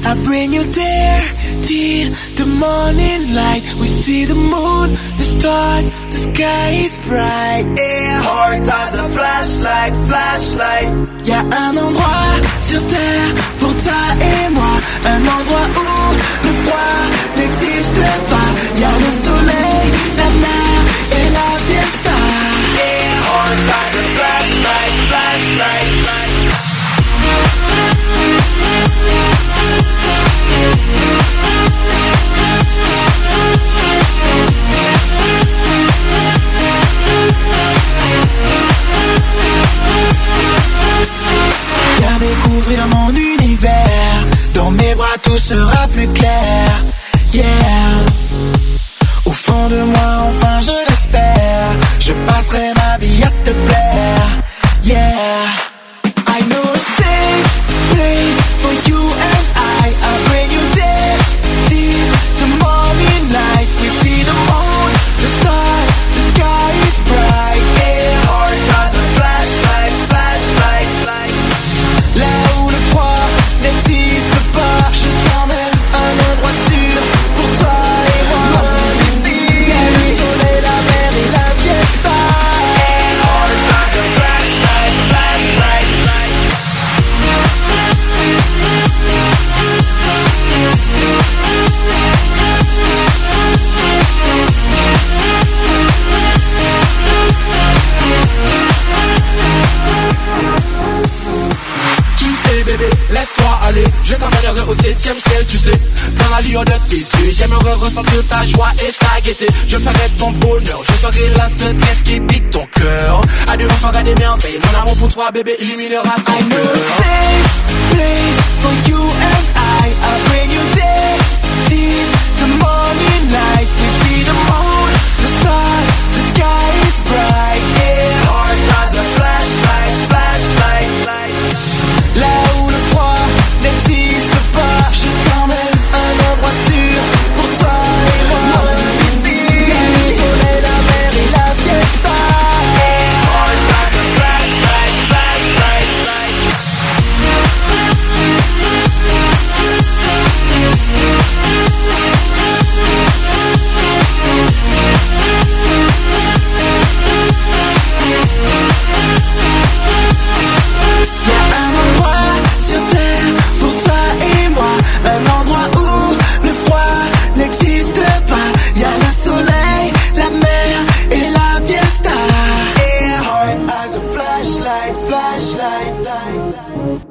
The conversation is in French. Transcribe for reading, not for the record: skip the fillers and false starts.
I bring you there till the morning light. We see the moon, the stars, the sky is bright. Yeah, heart as a flashlight, flashlight. Y'a un endroit sur terre pour toi et moi, un endroit où le froid n'existe pas. Y'a le soleil, la mer et la fiesta. Yeah, heart as a flashlight, flashlight. Viens découvrir mon univers. Dans mes bras tout sera plus clair. Yeah. Au fond de moi enfin je l'espère. Je passerai ma vie à te plaire. Yeah. I know a safe place for you and I bring you there till the morning light. We see the moon, the stars, the sky is bright. Yeah, heart as a flashlight, flashlight. Là où le froid n'existe pas, je t'emmène à un endroit sûr pour toi et moi. Ici, il y a le soleil, la mer et la fiesta. Yeah, heart as a flashlight, flashlight. Bébé, laisse-toi aller, je t'emmènerai au 7e ciel, tu sais. Dans la lueur de tes yeux, j'aimerais ressentir ta joie et ta gaieté. Je ferai ton bonheur, je serai l'instant de rêve qui pique ton cœur. À deux enfants, regarder merveilles, mon amour pour toi, bébé, illuminera ton cœur. I know a safe place for you and I bring you there till the morning light. We see the moon, the stars, the sky is bright. Yeah, heart as a flashlight, flashlight. Là où le froid n'existe pas, je t'emmène à un endroit sûr pour toi et moi. Ici, il y a le soleil, la mer et la fiesta. Yeah, heart as a flashlight, flashlight. N'existe pas, y'a le soleil, la mer et la fiesta. Yeah, heart as a flashlight, flashlight.